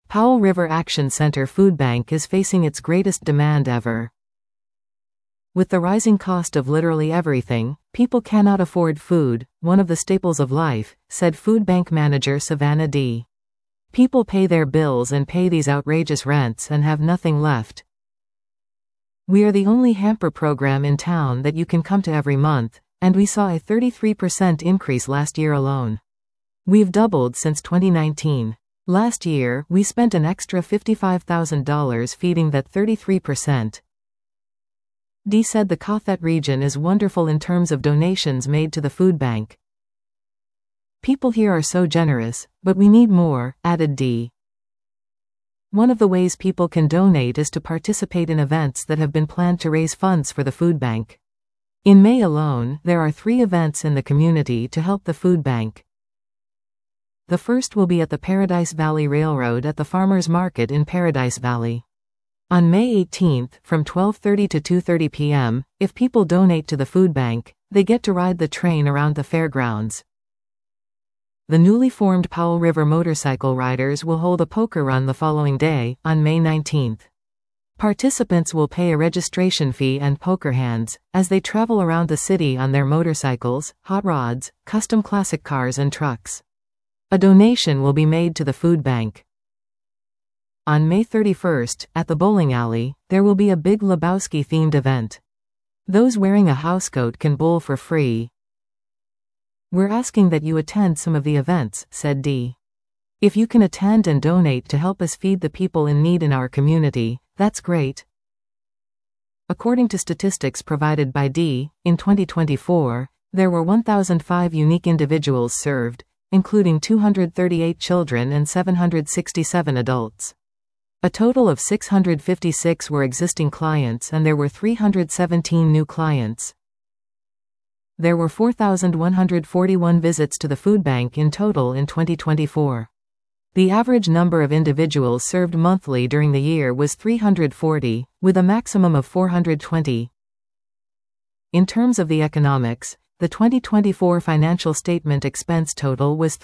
Powell River Action Center Food Bank is facing its greatest demand ever. With the rising cost of literally everything, people cannot afford food, one of the staples of life, said food bank manager Savannah D. People pay their bills and pay these outrageous rents and have nothing left. We are the only hamper program in town that you can come to every month, and we saw a 33% increase last year alone. We've doubled since 2019. Last year, we spent an extra $55,000 feeding that 33%. D said the Cothet region is wonderful in terms of donations made to the food bank. People here are so generous, but we need more, added D. One of the ways people can donate is to participate in events that have been planned to raise funds for the food bank. In May alone, there are 3 events in the community to help the food bank. The first will be at the Paradise Valley Railroad at the Farmers Market in Paradise Valley. On May 18, from 12:30 to 2:30 p.m., if people donate to the food bank, they get to ride the train around the fairgrounds. The newly formed Powell River Motorcycle Riders will hold a poker run the following day, on May 19. Participants will pay a registration fee and poker hands, as they travel around the city on their motorcycles, hot rods, custom classic cars and trucks. A donation will be made to the food bank. On May 31, at the bowling alley, there will be a Big Lebowski-themed event. Those wearing a housecoat can bowl for free. We're asking that you attend some of the events, said D. If you can attend and donate to help us feed the people in need in our community, that's great. According to statistics provided by D, in 2024, there were 1,005 unique individuals served, including 238 children and 767 adults. A total of 656 were existing clients and there were 317 new clients. There were 4,141 visits to the food bank in total in 2024. The average number of individuals served monthly during the year was 340, with a maximum of 420. In terms of the economics, the 2024 financial statement expense total was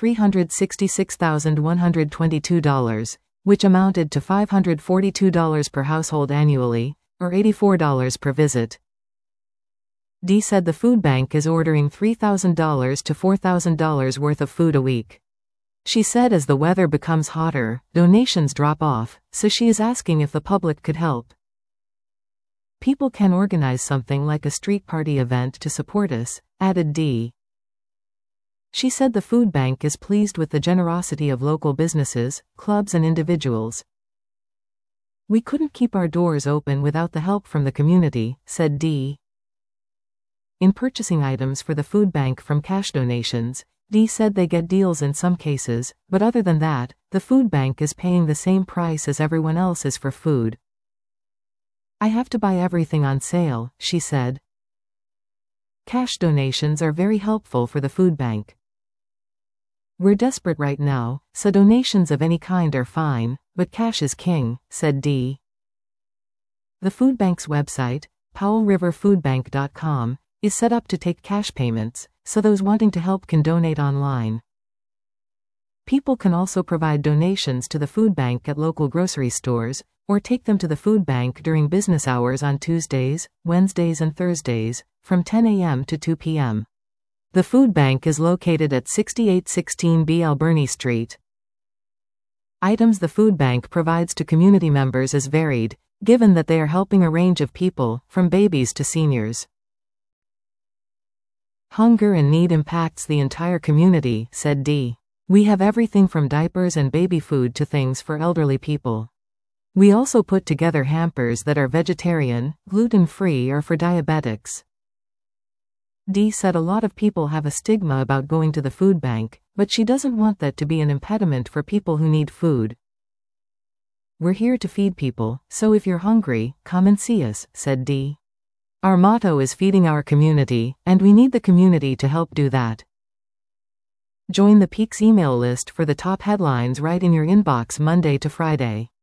$366,122, which amounted to $542 per household annually, or $84 per visit. D said the food bank is ordering $3,000 to $4,000 worth of food a week. She said as the weather becomes hotter, donations drop off, so she is asking if the public could help. People can organize something like a street party event to support us, added D. She said the food bank is pleased with the generosity of local businesses, clubs and individuals. We couldn't keep our doors open without the help from the community, said D. In purchasing items for the food bank from cash donations, D said they get deals in some cases, but other than that, the food bank is paying the same price as everyone else is for food. I have to buy everything on sale, she said. Cash donations are very helpful for the food bank. We're desperate right now, so donations of any kind are fine, but cash is king, said D. The food bank's website, powellriverfoodbank.com, is set up to take cash payments, so those wanting to help can donate online. People can also provide donations to the food bank at local grocery stores, or take them to the food bank during business hours on Tuesdays, Wednesdays and Thursdays, from 10 a.m. to 2 p.m. The food bank is located at 6816 B. Alberni Street. Items the food bank provides to community members is varied, given that they are helping a range of people, from babies to seniors. Hunger and need impacts the entire community, said D. We have everything from diapers and baby food to things for elderly people. We also put together hampers that are vegetarian, gluten-free or for diabetics. D said a lot of people have a stigma about going to the food bank, but she doesn't want that to be an impediment for people who need food. We're here to feed people, so if you're hungry, come and see us, said D. Our motto is feeding our community, and we need the community to help do that. Join the Peaks email list for the top headlines right in your inbox Monday to Friday.